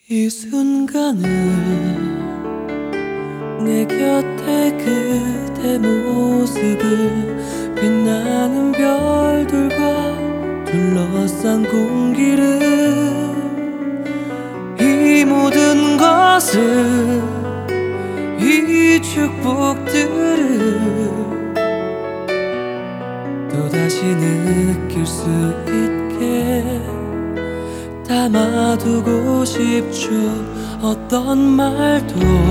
이 순간을 내 곁에 그대 모습을 빛나는 별들과 둘러싼 공기를 이 모든 것을 이 축복들을 또다시 느낄 수 있게 담아두고 싶죠. 어떤 말도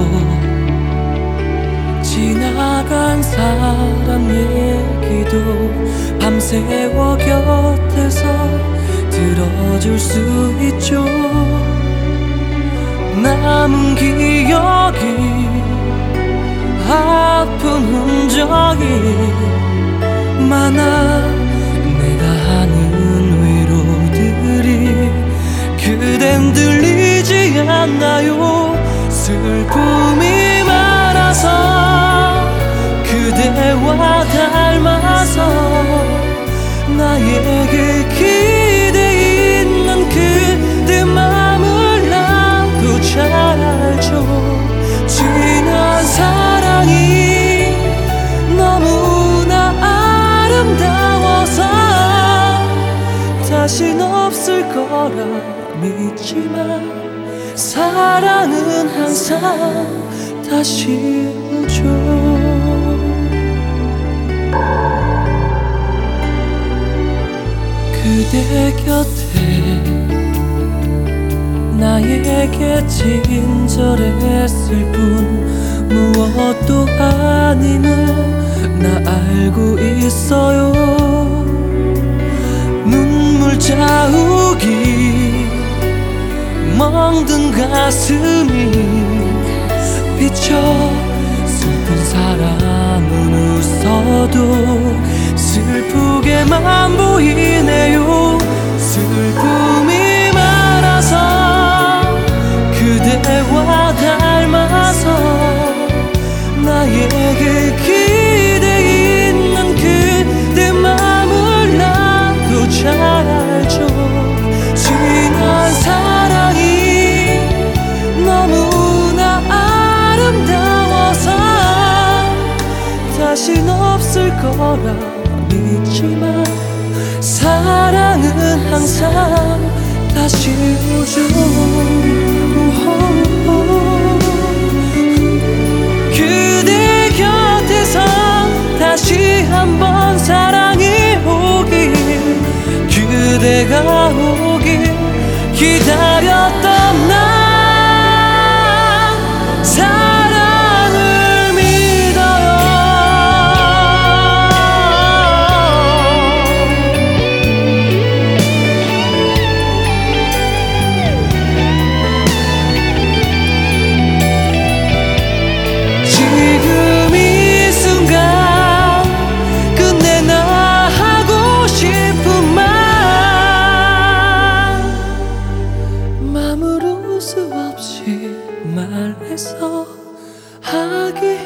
지나간 사람 얘기도 밤새워 곁에서 들어줄 수 있죠. 남은 기억이 아픈 흔적이 많아. 내가 하는 위로들이 그댄 들리지 않나요? 슬픔이 많아서 그대와 닮아서 나에게 기대 있는 그대 맘을 나도 잘 알죠. 지난 사랑이 너무나 아름다워서 다신 없을 거라 믿지만 사랑은 항상 다시 오죠. 그대 곁에 나에게 친절했을 뿐 무엇도 아님을 나 알고 있어요. 눈물 자욱이 멍든 가슴이 비쳐 슬픈 사람은 웃어도 슬프게만 보이네요. 슬픔이 많아서 그대와 닮아서 나에게 기대 있는 그대 맘을 나도 잘 알죠. 지난 사랑이 너무나 아름다워서 다신 없을 거라 믿지만 사랑은 항상 다시 오죠. 그대 곁에서 다시 한번 사랑이 오길 그대가 오길 기다렸던 나 사랑을 믿어요. 지금 이 순간 끝내 나 하고 싶은 말 맘으로 수 없이 말해서 하기